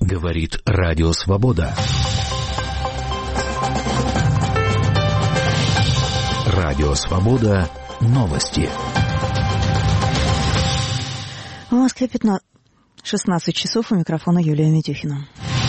Говорит Радио Свобода. Радио Свобода. Новости. В Москве 16 часов. У микрофона Юлия Митюхина.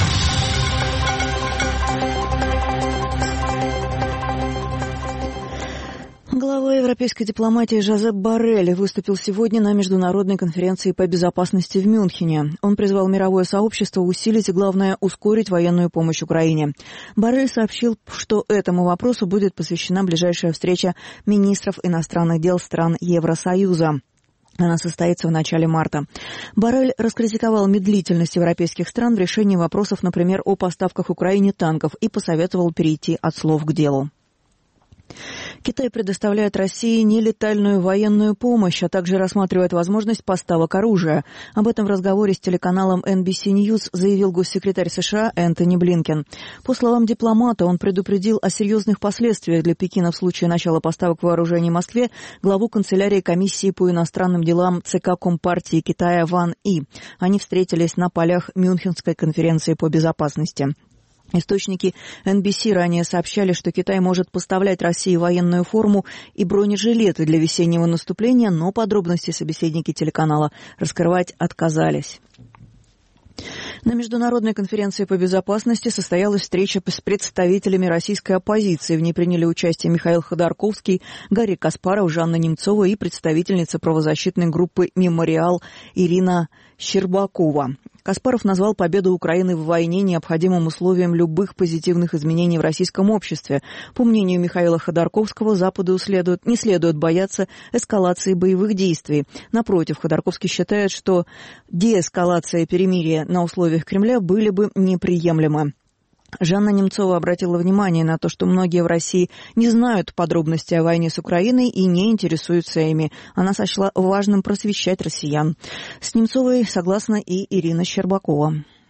Глава европейской дипломатии Жозеп Боррель выступил сегодня на международной конференции по безопасности в Мюнхене. Он призвал мировое сообщество усилить и, главное, ускорить военную помощь Украине. Боррель сообщил, что этому вопросу будет посвящена ближайшая встреча министров иностранных дел стран Евросоюза. Она состоится в начале марта. Боррель раскритиковал медлительность европейских стран в решении вопросов, например, о поставках Украине танков, и посоветовал перейти от слов к делу. Китай предоставляет России нелетальную военную помощь, а также рассматривает возможность поставок оружия. Об этом в разговоре с телеканалом NBC News заявил госсекретарь США Энтони Блинкен. По словам дипломата, он предупредил о серьезных последствиях для Пекина в случае начала поставок вооружений Москве главу канцелярии комиссии по иностранным делам ЦК Компартии Китая Ван И. Они встретились на полях Мюнхенской конференции по безопасности. Источники NBC ранее сообщали, что Китай может поставлять России военную форму и бронежилеты для весеннего наступления, но подробности собеседники телеканала раскрывать отказались. На международной конференции по безопасности состоялась встреча с представителями российской оппозиции. В ней приняли участие Михаил Ходорковский, Гарри Каспаров, Жанна Немцова и представительница правозащитной группы «Мемориал» Ирина Щербакова. Каспаров назвал победу Украины в войне необходимым условием любых позитивных изменений в российском обществе. По мнению Михаила Ходорковского, Западу не следует бояться эскалации боевых действий. Напротив, Ходорковский считает, что деэскалация и перемирие на условиях Кремля были бы неприемлемы. Жанна Немцова обратила внимание на то, что многие в России не знают подробностей о войне с Украиной и не интересуются ими. Она сочла важным просвещать россиян. С Немцовой согласна и Ирина Щербакова.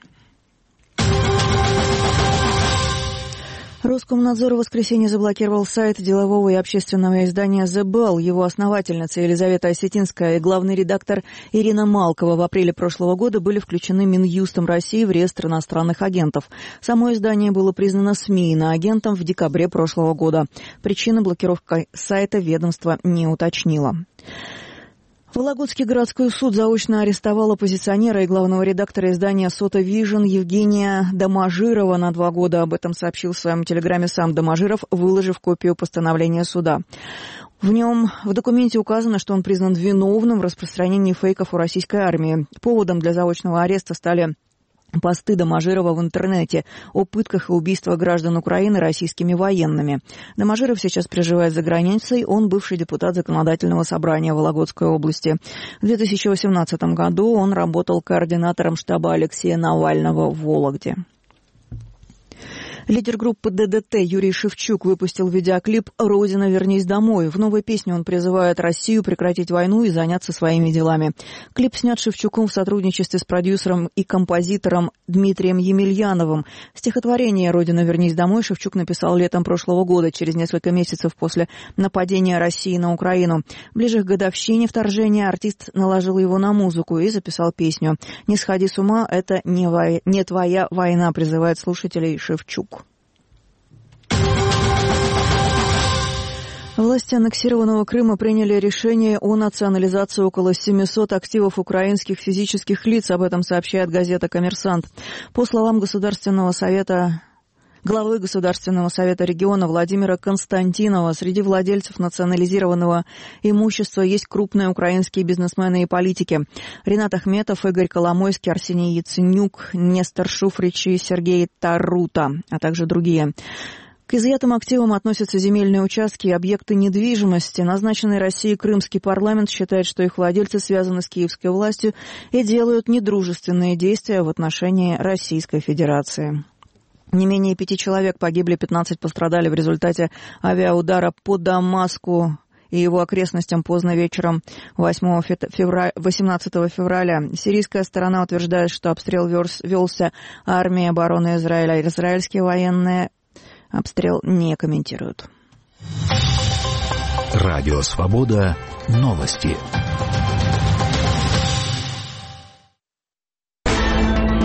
Роскомнадзор в воскресенье заблокировал сайт делового и общественного издания «The Bell». Его основательница Елизавета Осетинская и главный редактор Ирина Малкова в апреле прошлого года были включены Минюстом России в реестр иностранных агентов. Само издание было признано СМИ иноагентом в декабре прошлого года. Причины блокировки сайта ведомство не уточнило. Вологодский городской суд заочно арестовал оппозиционера и главного редактора издания «Сота Вижн» Евгения Доможирова на 2 года. Об этом сообщил в своем телеграме сам Доможиров, выложив копию постановления суда. В документе указано, что он признан виновным в распространении фейков о российской армии. Поводом для заочного ареста стали посты Доможирова в интернете о пытках и убийствах граждан Украины российскими военными. Доможиров сейчас проживает за границей. Он бывший депутат Законодательного собрания Вологодской области. В 2018 году он работал координатором штаба Алексея Навального в Вологде. Лидер группы ДДТ Юрий Шевчук выпустил видеоклип «Родина, вернись домой». В новой песне он призывает Россию прекратить войну и заняться своими делами. Клип снят Шевчуком в сотрудничестве с продюсером и композитором Дмитрием Емельяновым. Стихотворение «Родина, вернись домой» Шевчук написал летом прошлого года, через несколько месяцев после нападения России на Украину. Ближе к годовщине вторжения артист наложил его на музыку и записал песню. «Не сходи с ума, это не твоя война», призывает слушателей Шевчук. Власти аннексированного Крыма приняли решение о национализации около 700 активов украинских физических лиц. Об этом сообщает газета «Коммерсант». По словам главы Государственного совета региона Владимира Константинова, среди владельцев национализированного имущества есть крупные украинские бизнесмены и политики. Ринат Ахметов, Игорь Коломойский, Арсений Яценюк, Нестор Шуфрич и Сергей Тарута, а также другие. К изъятым активам относятся земельные участки и объекты недвижимости. Назначенный Россией Крымский парламент считает, что их владельцы связаны с киевской властью и делают недружественные действия в отношении Российской Федерации. Не менее 5 человек погибли, 15 пострадали в результате авиаудара по Дамаску и его окрестностям поздно вечером 18 февраля. Сирийская сторона утверждает, что обстрел велся армией обороны Израиля. Израильские военные обстрел не комментируют. Радио «Свобода». Новости.